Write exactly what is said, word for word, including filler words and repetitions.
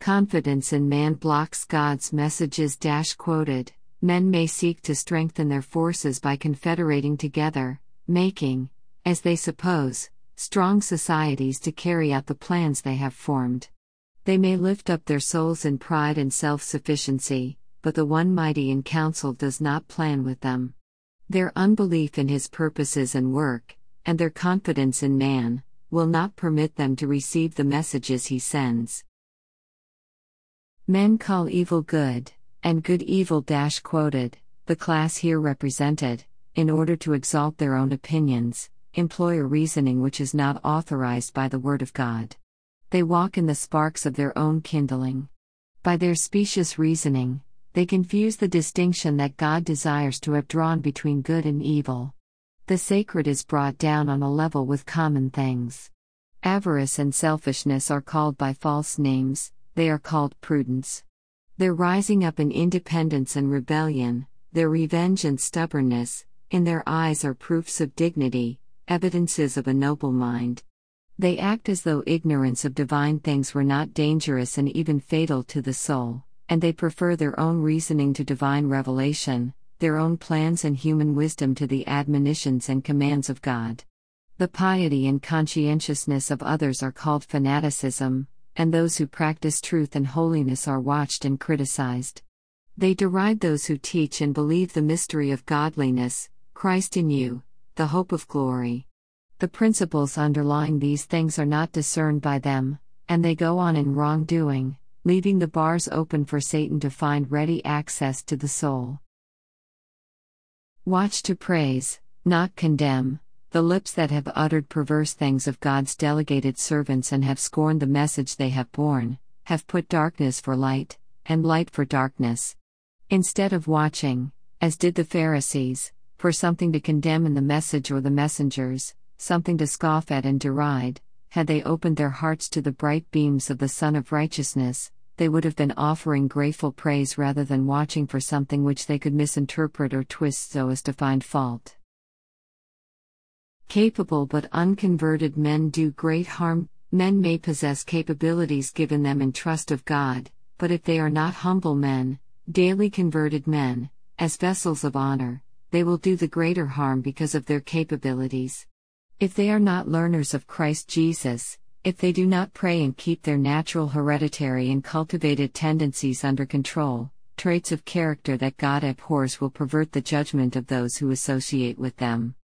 Confidence in man blocks God's messages. Dash quoted, men may seek to strengthen their forces by confederating together, making, as they suppose, strong societies to carry out the plans they have formed. They may lift up their souls in pride and self-sufficiency, but the one mighty in counsel does not plan with them. Their unbelief in his purposes and work, and their confidence in man, will not permit them to receive the messages he sends. Men call evil good, and good evil. Dash quoted, the class here represented, in order to exalt their own opinions, employ a reasoning which is not authorized by the word of God. They walk in the sparks of their own kindling. By their specious reasoning, they confuse the distinction that God desires to have drawn between good and evil. The sacred is brought down on a level with common things. Avarice and selfishness are called by false names, they are called prudence. Their rising up in independence and rebellion, their revenge and stubbornness, in their eyes are proofs of dignity, evidences of a noble mind. They act as though ignorance of divine things were not dangerous and even fatal to the soul, and they prefer their own reasoning to divine revelation, their own plans and human wisdom to the admonitions and commands of God. The piety and conscientiousness of others are called fanaticism, and those who practice truth and holiness are watched and criticized. They deride those who teach and believe the mystery of godliness, Christ in you, the hope of glory. The principles underlying these things are not discerned by them, and they go on in wrongdoing, leaving the bars open for Satan to find ready access to the soul. Watch to praise, not condemn, the lips that have uttered perverse things of God's delegated servants and have scorned the message they have borne, have put darkness for light, and light for darkness. Instead of watching, as did the Pharisees, for something to condemn in the message or the messengers, something to scoff at and deride, had they opened their hearts to the bright beams of the Sun of Righteousness, they would have been offering grateful praise rather than watching for something which they could misinterpret or twist so as to find fault. Capable but unconverted men do great harm. Men may possess capabilities given them in trust of God, but if they are not humble men, daily converted men, as vessels of honor, they will do the greater harm because of their capabilities. If they are not learners of Christ Jesus, if they do not pray and keep their natural hereditary and cultivated tendencies under control, traits of character that God abhors will pervert the judgment of those who associate with them.